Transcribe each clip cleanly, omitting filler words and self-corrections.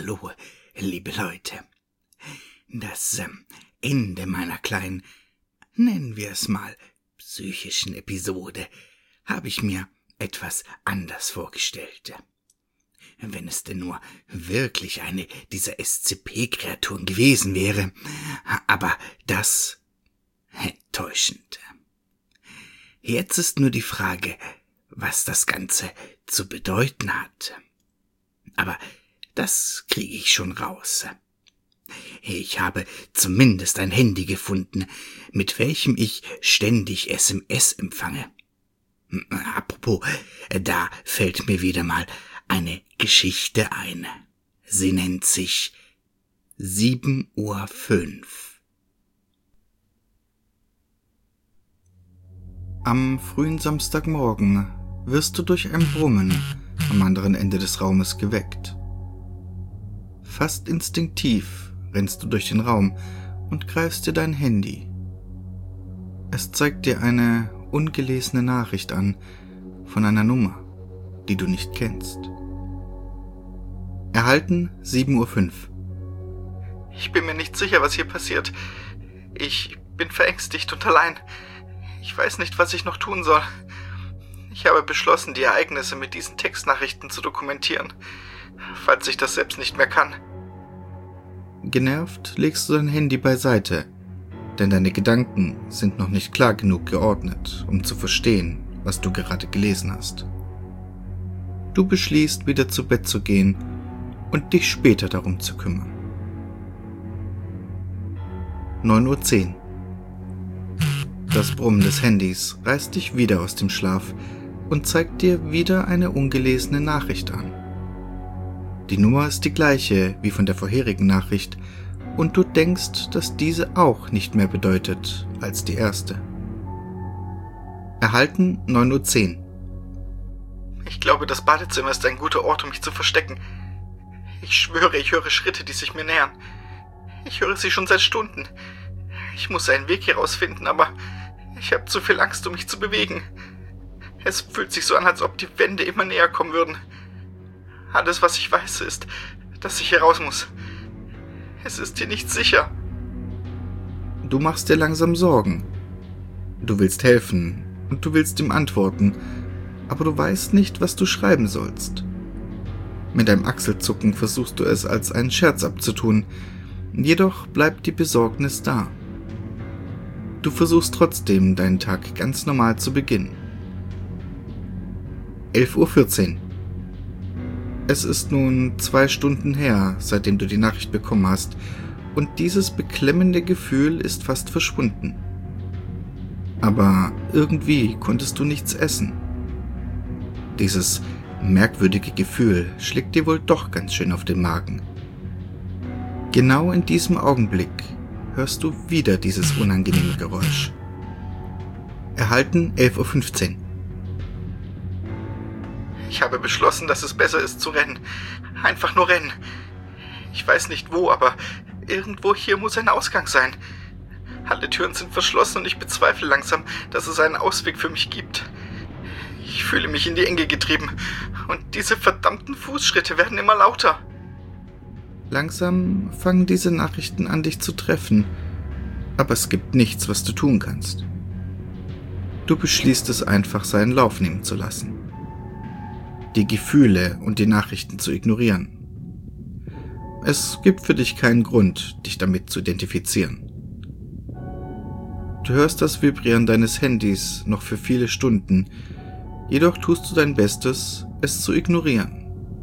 Hallo, liebe Leute. Das Ende meiner kleinen, nennen wir es mal, psychischen Episode habe ich mir etwas anders vorgestellt. Wenn es denn nur wirklich eine dieser SCP-Kreaturen gewesen wäre, aber das enttäuschend. Jetzt ist nur die Frage, was das Ganze zu bedeuten hat. Aber das kriege ich schon raus. Ich habe zumindest ein Handy gefunden, mit welchem ich ständig SMS empfange. Apropos, da fällt mir wieder mal eine Geschichte ein. Sie nennt sich 7:05 Uhr. Am frühen Samstagmorgen wirst du durch ein Brummen am anderen Ende des Raumes geweckt. Fast instinktiv rennst du durch den Raum und greifst dir dein Handy. Es zeigt dir eine ungelesene Nachricht an von einer Nummer, die du nicht kennst. Erhalten 7:05 Uhr. Ich bin mir nicht sicher, was hier passiert. Ich bin verängstigt und allein. Ich weiß nicht, was ich noch tun soll. Ich habe beschlossen, die Ereignisse mit diesen Textnachrichten zu dokumentieren, falls ich das selbst nicht mehr kann. Genervt legst du dein Handy beiseite, denn deine Gedanken sind noch nicht klar genug geordnet, um zu verstehen, was du gerade gelesen hast. Du beschließt, wieder zu Bett zu gehen und dich später darum zu kümmern. 9:10 Uhr. Das Brummen des Handys reißt dich wieder aus dem Schlaf und zeigt dir wieder eine ungelesene Nachricht an. Die Nummer ist die gleiche wie von der vorherigen Nachricht und du denkst, dass diese auch nicht mehr bedeutet als die erste. Erhalten 9:10 Uhr. Ich glaube, das Badezimmer ist ein guter Ort, um mich zu verstecken. Ich schwöre, ich höre Schritte, die sich mir nähern. Ich höre sie schon seit Stunden. Ich muss einen Weg hier rausfinden, aber ich habe zu viel Angst, um mich zu bewegen. Es fühlt sich so an, als ob die Wände immer näher kommen würden. Alles, was ich weiß, ist, dass ich hier raus muss. Es ist hier nicht sicher. Du machst dir langsam Sorgen. Du willst helfen und du willst ihm antworten, aber du weißt nicht, was du schreiben sollst. Mit einem Achselzucken versuchst du es als einen Scherz abzutun, jedoch bleibt die Besorgnis da. Du versuchst trotzdem, deinen Tag ganz normal zu beginnen. 11:14 Uhr. Es ist nun 2 Stunden her, seitdem du die Nachricht bekommen hast, und dieses beklemmende Gefühl ist fast verschwunden. Aber irgendwie konntest du nichts essen. Dieses merkwürdige Gefühl schlägt dir wohl doch ganz schön auf den Magen. Genau in diesem Augenblick hörst du wieder dieses unangenehme Geräusch. Erhalten 11:15 Uhr. Ich habe beschlossen, dass es besser ist zu rennen. Einfach nur rennen. Ich weiß nicht wo, aber irgendwo hier muss ein Ausgang sein. Alle Türen sind verschlossen und ich bezweifle langsam, dass es einen Ausweg für mich gibt. Ich fühle mich in die Enge getrieben und diese verdammten Fußschritte werden immer lauter. Langsam fangen diese Nachrichten an, dich zu treffen, aber es gibt nichts, was du tun kannst. Du beschließt es einfach, seinen Lauf nehmen zu lassen. Die Gefühle und die Nachrichten zu ignorieren. Es gibt für dich keinen Grund, dich damit zu identifizieren. Du hörst das Vibrieren deines Handys noch für viele Stunden, jedoch tust du dein Bestes, es zu ignorieren.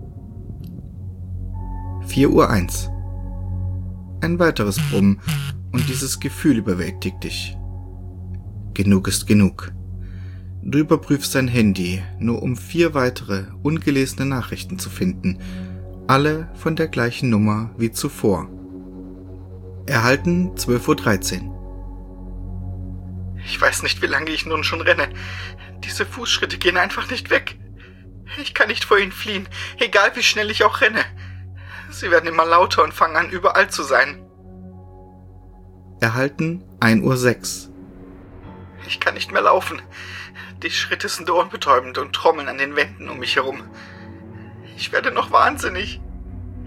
4:01 Uhr. Ein weiteres Brummen und dieses Gefühl überwältigt dich. Genug ist genug. Du überprüfst dein Handy, nur um 4 weitere ungelesene Nachrichten zu finden, alle von der gleichen Nummer wie zuvor. Erhalten 12:13 Uhr. Ich weiß nicht, wie lange ich nun schon renne. Diese Fußschritte gehen einfach nicht weg. Ich kann nicht vor ihnen fliehen, egal wie schnell ich auch renne. Sie werden immer lauter und fangen an, überall zu sein. Erhalten 1:06 Uhr. Ich kann nicht mehr laufen. Die Schritte sind ohrenbetäubend und trommeln an den Wänden um mich herum. Ich werde noch wahnsinnig.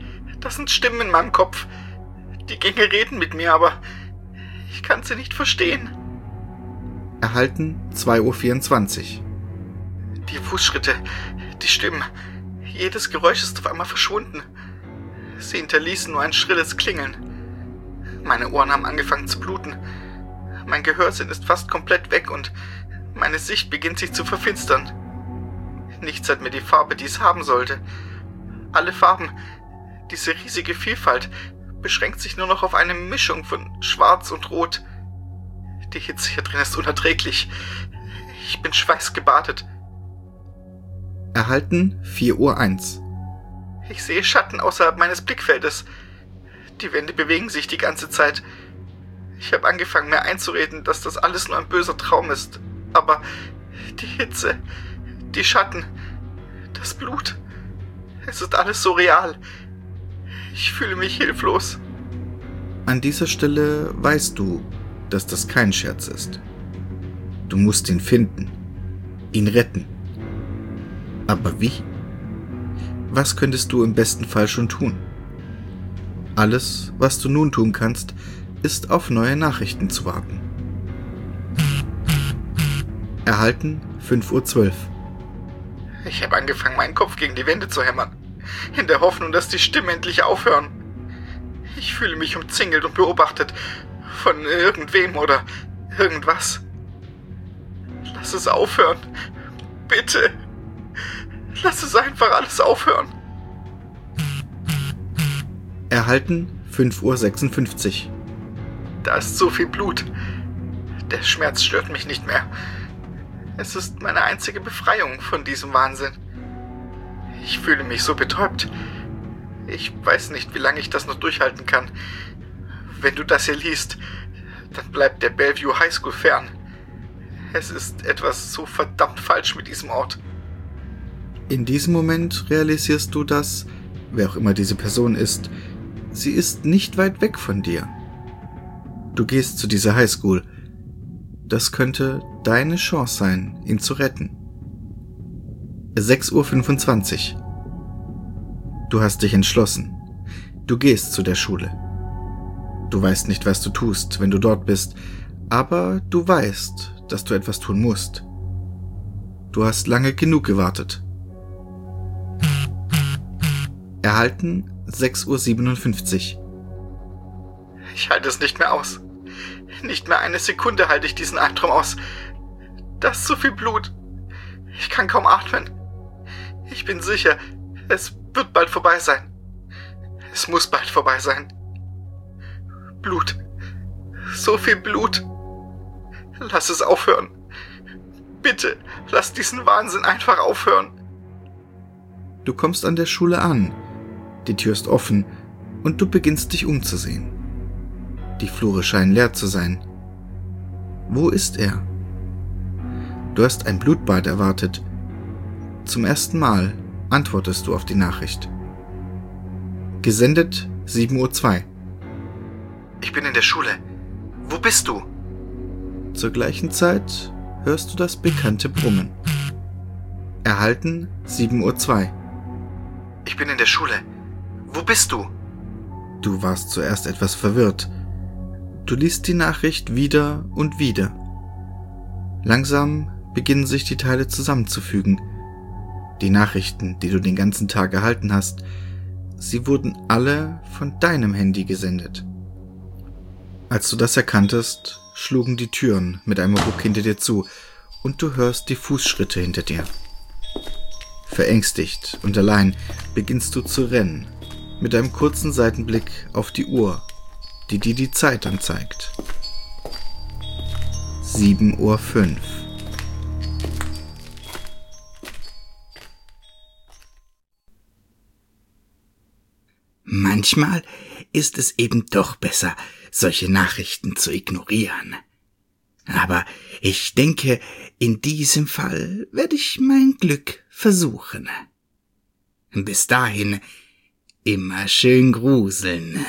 Das sind Stimmen in meinem Kopf. Die Gänge reden mit mir, aber ich kann sie nicht verstehen. Erhalten 2:24 Uhr. Die Fußschritte, die Stimmen, jedes Geräusch ist auf einmal verschwunden. Sie hinterließen nur ein schrilles Klingeln. Meine Ohren haben angefangen zu bluten. Mein Gehörsinn ist fast komplett weg und meine Sicht beginnt sich zu verfinstern. Nichts hat mir die Farbe, die es haben sollte. Alle Farben, diese riesige Vielfalt, beschränkt sich nur noch auf eine Mischung von Schwarz und Rot. Die Hitze hier drin ist unerträglich. Ich bin schweißgebadet. Erhalten 4:01 Uhr. Ich sehe Schatten außerhalb meines Blickfeldes. Die Wände bewegen sich die ganze Zeit. Ich habe angefangen, mir einzureden, dass das alles nur ein böser Traum ist. Aber die Hitze, die Schatten, das Blut, es ist alles so real. Ich fühle mich hilflos. An dieser Stelle weißt du, dass das kein Scherz ist. Du musst ihn finden, ihn retten. Aber wie? Was könntest du im besten Fall schon tun? Alles, was du nun tun kannst, ist auf neue Nachrichten zu warten. Erhalten 5:12 Uhr. Ich habe angefangen, meinen Kopf gegen die Wände zu hämmern, in der Hoffnung, dass die Stimmen endlich aufhören. Ich fühle mich umzingelt und beobachtet von irgendwem oder irgendwas. Lass es aufhören. Bitte. Lass es einfach alles aufhören. Erhalten 5:56 Uhr. Da ist so viel Blut. Der Schmerz stört mich nicht mehr. Es ist meine einzige Befreiung von diesem Wahnsinn. Ich fühle mich so betäubt. Ich weiß nicht, wie lange ich das noch durchhalten kann. Wenn du das hier liest, dann bleibt der Bellevue High School fern. Es ist etwas so verdammt falsch mit diesem Ort. In diesem Moment realisierst du, dass, wer auch immer diese Person ist, sie ist nicht weit weg von dir. Du gehst zu dieser Highschool. Das könnte deine Chance sein, ihn zu retten. 6:25 Uhr. Du hast dich entschlossen. Du gehst zu der Schule. Du weißt nicht, was du tust, wenn du dort bist, aber du weißt, dass du etwas tun musst. Du hast lange genug gewartet. Erhalten 6:57 Uhr. Ich halte es nicht mehr aus. Nicht mehr eine Sekunde halte ich diesen Albtraum aus. Da ist so viel Blut. Ich kann kaum atmen. Ich bin sicher, es wird bald vorbei sein. Es muss bald vorbei sein. Blut. So viel Blut. Lass es aufhören. Bitte, lass diesen Wahnsinn einfach aufhören. Du kommst an der Schule an. Die Tür ist offen und du beginnst dich umzusehen. Die Flure scheinen leer zu sein. Wo ist er? Du hast ein Blutbad erwartet. Zum ersten Mal antwortest du auf die Nachricht. Gesendet 7:02 Uhr. Ich bin in der Schule. Wo bist du? Zur gleichen Zeit hörst du das bekannte Brummen. Erhalten 7:02 Uhr. Ich bin in der Schule. Wo bist du? Du warst zuerst etwas verwirrt. Du liest die Nachricht wieder und wieder. Langsam beginnen sich die Teile zusammenzufügen. Die Nachrichten, die du den ganzen Tag erhalten hast, sie wurden alle von deinem Handy gesendet. Als du das erkanntest, schlugen die Türen mit einem Ruck hinter dir zu und du hörst die Fußschritte hinter dir. Verängstigt und allein beginnst du zu rennen, mit einem kurzen Seitenblick auf die Uhr, die dir die Zeit anzeigt. 7:05 Uhr. Manchmal ist es eben doch besser, solche Nachrichten zu ignorieren. Aber ich denke, in diesem Fall werde ich mein Glück versuchen. Bis dahin immer schön gruseln.